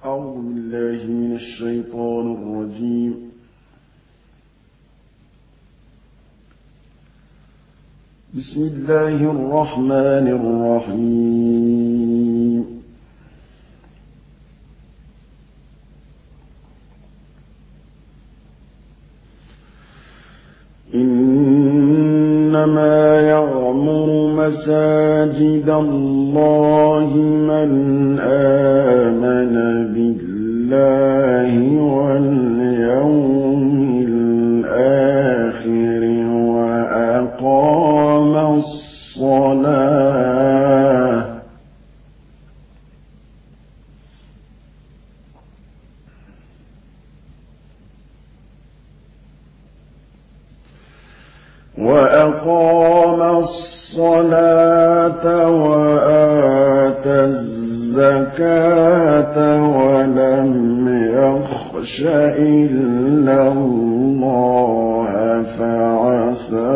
أعوذ بالله من الشيطان الرجيم. بسم الله الرحمن الرحيم. إنما يعمر مساجد الله من آمن بالله واليوم الآخر وأقام الصلاة وآتى الزكاة ولم يخش إلا الله فعسى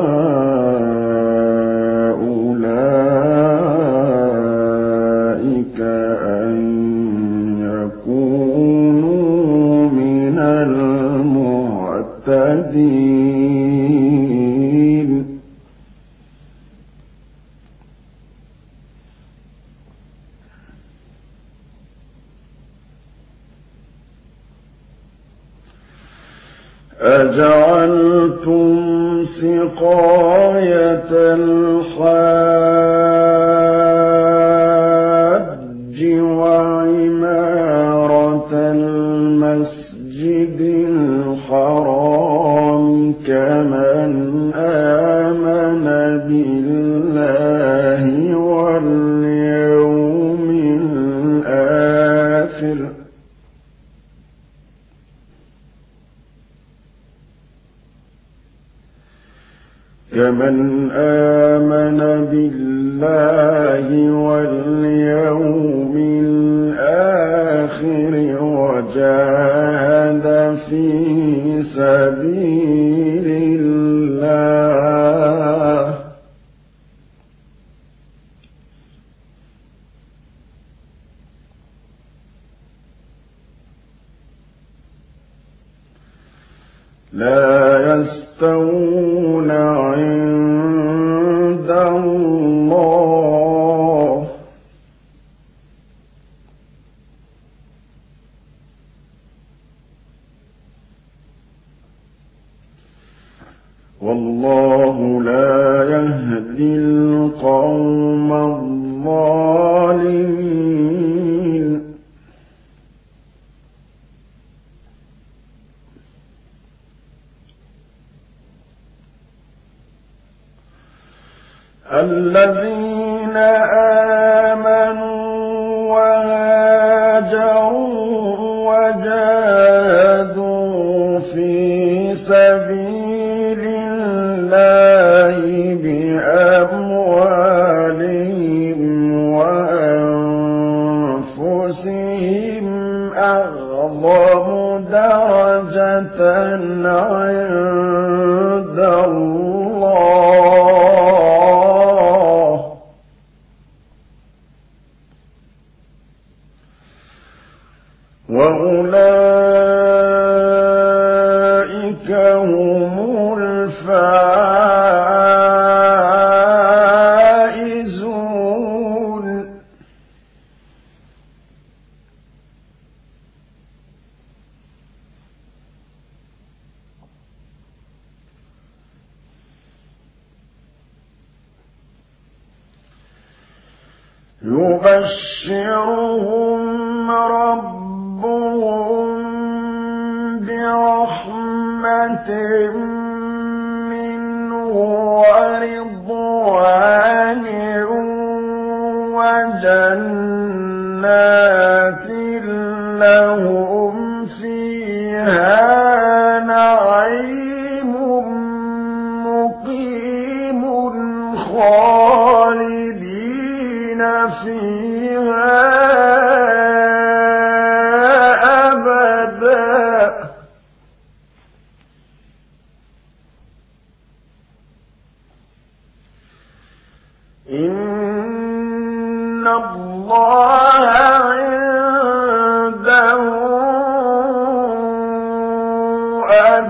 أولئك أن يكونوا من المهتدين. أجعلتم سقاية الحاج وعمارة المسجد الحرام كمن آمن بالله واليوم الآخر وجاهد في سبيل الله لا يستوون عند الله والله لا يهدي القوم الظالمين. الذين آمنوا وهاجروا وجاهدوا في سبيل الله بأموالهم وأنفسهم أعظم درجة عند الله وأولئك هم الفائزون. يبشرهم ربهم برحمة منه ورضوان وجنات لهم فيها نعيم مقيم خالدين فيها أبدا إن الله عند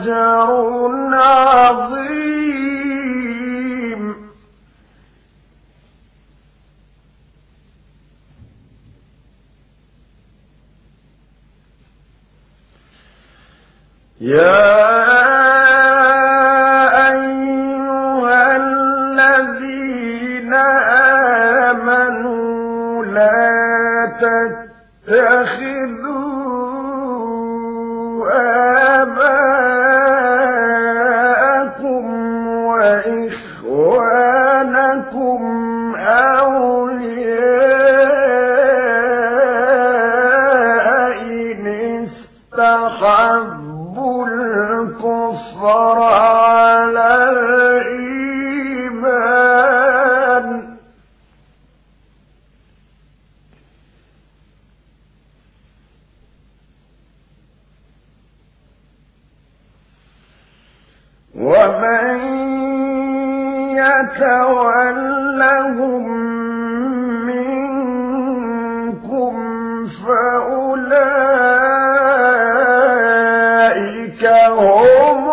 أجر عظيم. يا أيها الذين آمنوا لا تتخذوا آباءكم وإخوانكم أولياء إن استحبوا الكفر على الإيمان ومن يتولهم منكم فأولئك هم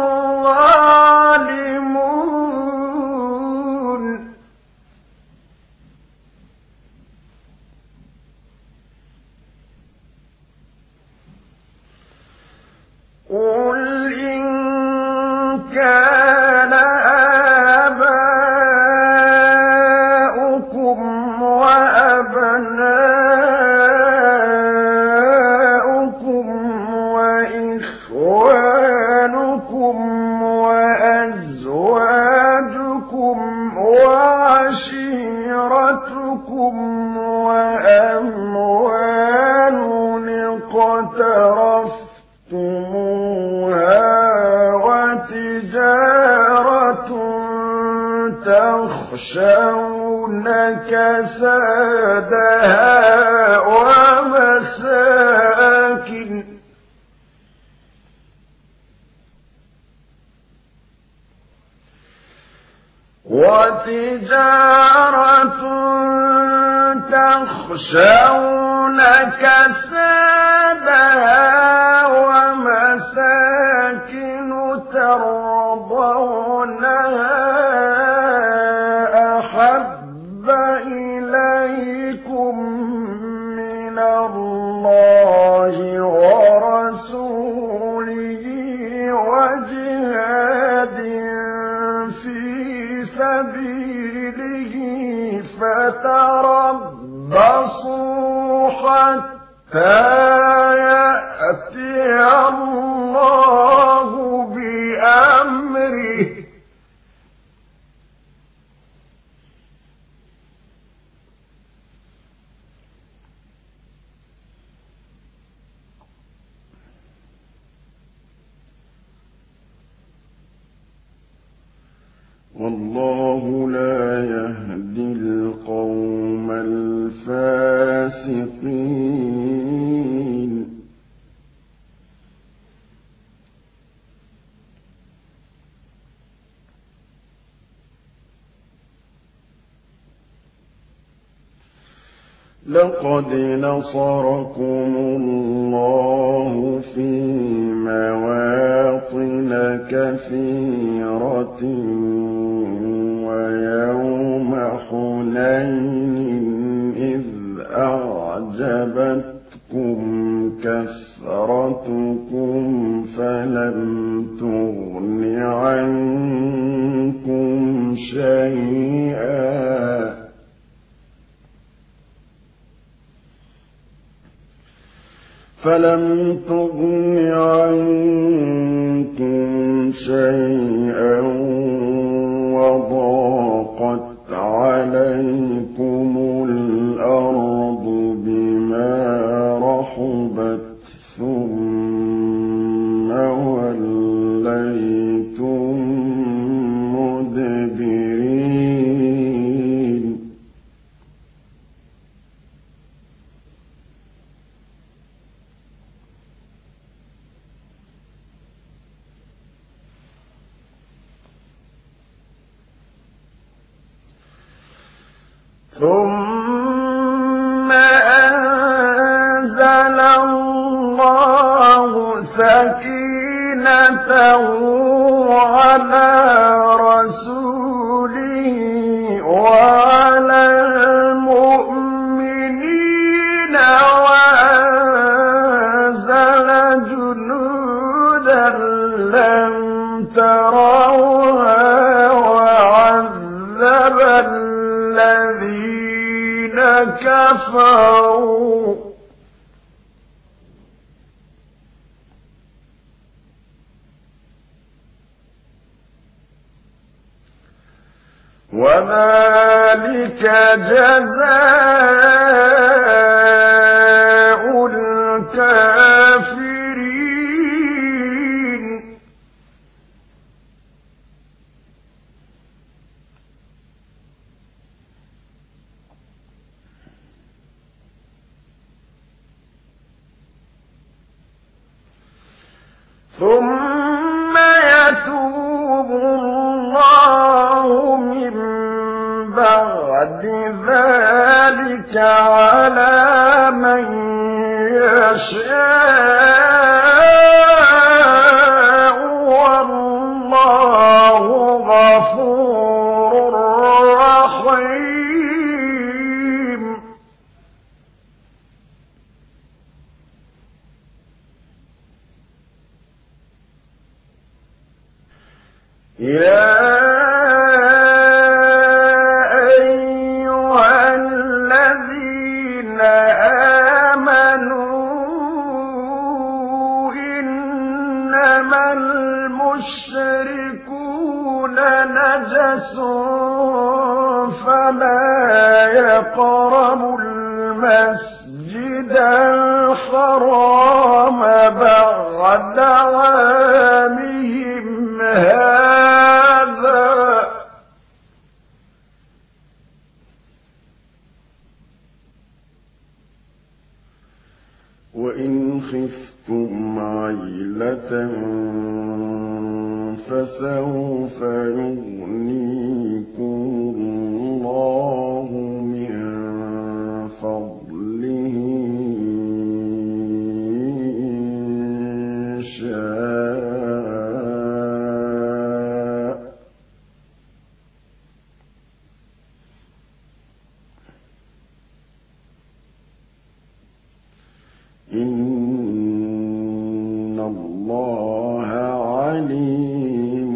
الظالمون. قل إن كان آباؤكم وأبناؤكم وإخوانكم وأزواجكم وعشيرتكم وأموال اقترفتموها وتجارة تخشون كسادها وتجارة تخشون كسادها ومساكن ترضونها أحب إليكم من الله ورسوله وجهاد في سبيله فتربصوا حتى يأتي الله بأمره والله لا يهدي القوم الفاسقين. لقد نصركم الله في مواطن كثيرة ويوم حنين إذ أعجبتكم كثرتكم فلم تغن عنكم شيئا وضاقت عليكم الأرض بما رحبت ثم وليتم مدبرين. ثم أنزل الله سكينته على رسوله وعلى المؤمنين وأنزل جنودا لم تروها وعذب الذين كفروا وذلك جزاء الكافرين ثم يتوب الله من بعد ذلك على من يشاء والله غفور رحيم يا أيها الذين آمنوا إنما المشركون نجس فلا يقربوا المسجد الحرام بعد عامهم هذا وإن خفتم عيلة فسوف يغنيكم الله من فضله إن شاء إن الله عليم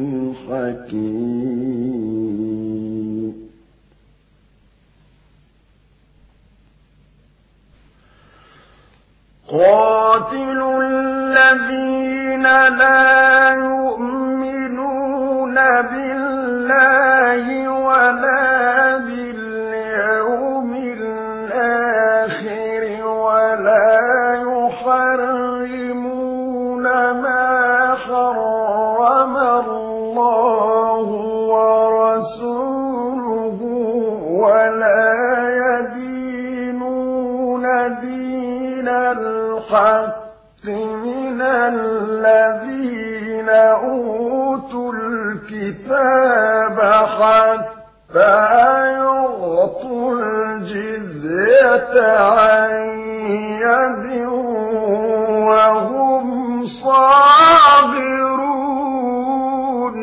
حكيم قاتلوا الذين لا يؤمنون بالله ولا باليوم الآخر ولا يحرمون ما حرم الله ورسوله ولا يدينون دين الحق من الذين أوتوا الكتاب حتى يعطوا الجزية عن يد وهم صاغرون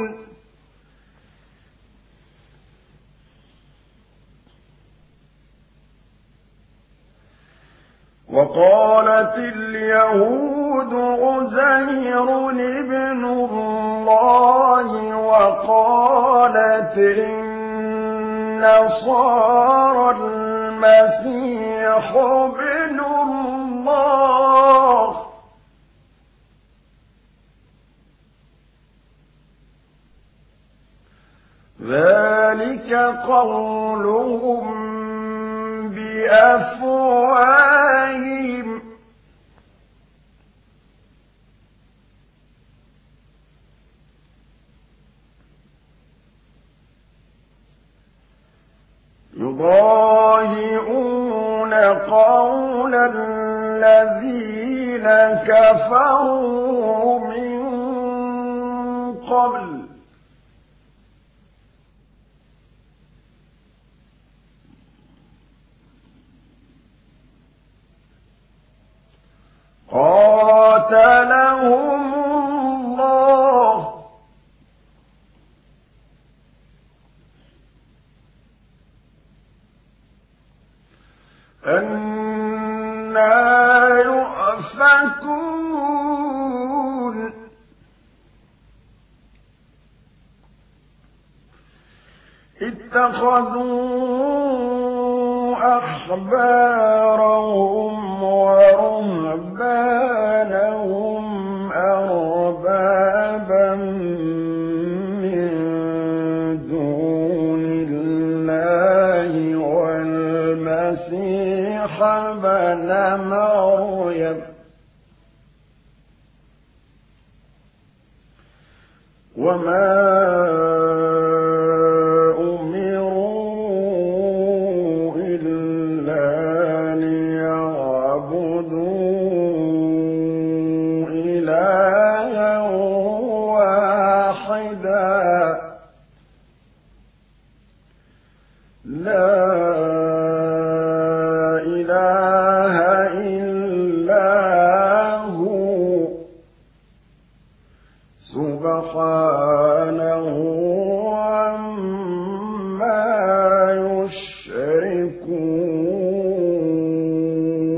وقالت اليهود عزير ابن الله وقالت النصارى المسيح ابن الله ذلك قولهم بأفواههم يضاهئون قول الذين كفروا من قبل قاتلهم أَنَّىٰ يُؤْفَكُونَ اتَّخَذُوا أَحْبَارَهُمْ وَرُهْبَانَهُمْ أَرْبَابًا مِّن دُونِ اللَّهِ وَالْمَسِيحَ ابْنَ مَرْيَمَ وَمَا أُمِرُوا إِلَّا لِيَعْبُدُوا إِلَٰهًا وَاحِدًا لَّا إِلَٰهَ إِلَّا هُوَ سُبْحَانَهُ عَمَّا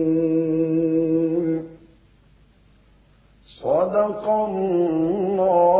يُشْرِكُونَ. صدق الله